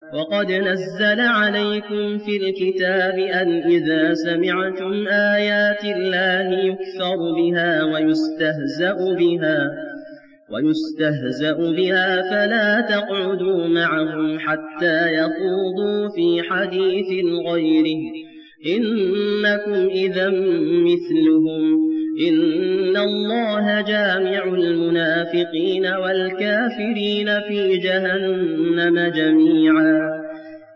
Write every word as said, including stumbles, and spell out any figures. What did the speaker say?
وقد نزل عليكم في الكتاب أن إذا سمعتم آيات الله يكفر بها ويستهزأ بها ويستهزأ بها فلا تقعدوا معهم حتى يخوضوا في حديث غيره إنكم إذا مثلهم إن الله جامع المنافقين والكافرين في جهنم جميعا.